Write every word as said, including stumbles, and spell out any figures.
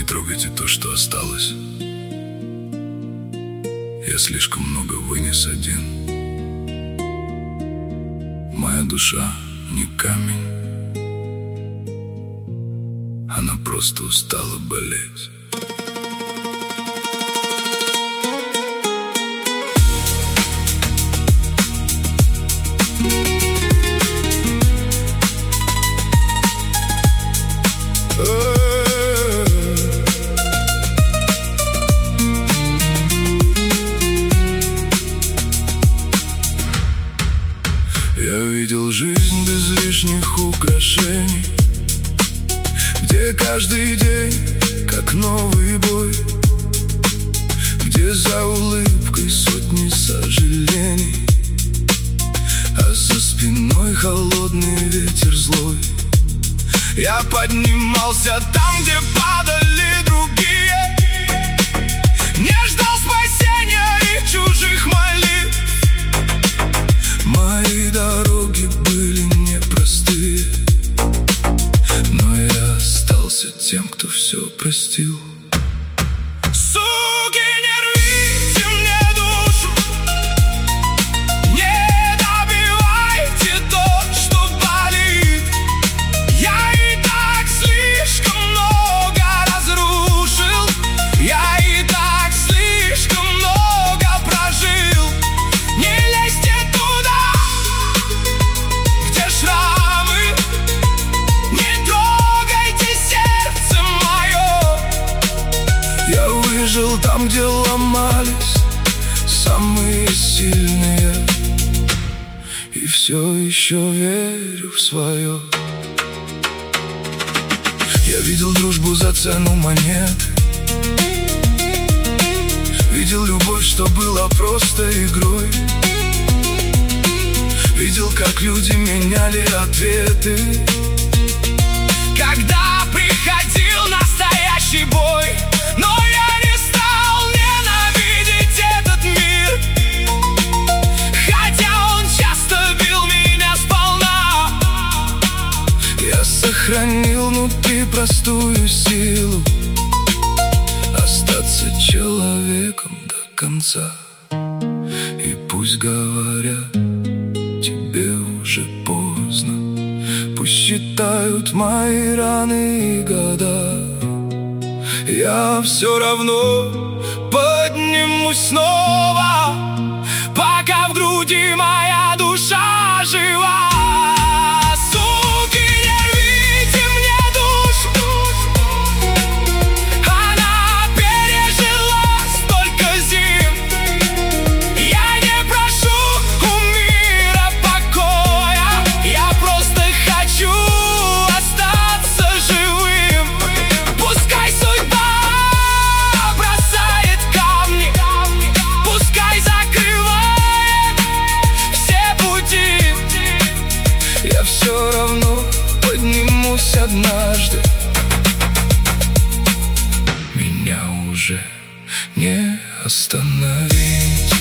трогайте то, что осталось. Я слишком много вынес один. Моя душа не камень, она просто устала болеть. Я видел жизнь без лишних украшений, где каждый день как новый бой, где за улыбкой сотни сожалений, а за спиной холодный ветер злой. Я поднимался там, где падали другие, не ждал спасения и чужих молитв. Мои дороги были непростые, но я остался тем, кто все простил. Суки, не рвите мне душу, не добивайте то, что болит. Я и так слишком много разрушил, я и так слишком много прожил. Не лезьте туда, где шрамы, не трогайте сердце мое. Я выжил там, где ломались самые сильные, и все еще верю в свое. Я видел дружбу за цену монет, видел любовь, что была просто игрой, видел, как люди меняли ответы, когда приходил настоящий бой. Но я не стал ненавидеть этот мир, хотя он часто бил меня сполна. Я сохранил внутри простую силу остаться человеком до конца. И пусть говорят, тебе уже поздно, пусть считают мои раны и года, я все равно поднимусь снова, пока в груди моя душа жива. Суки, не рвите мне душу, она пережила столько зим. Я не прошу у мира покоя, я просто хочу остаться живым. Пускай судьба бросает камни, пускай закрывает все пути, я все равно поднимусь однажды. Меня уже не остановить.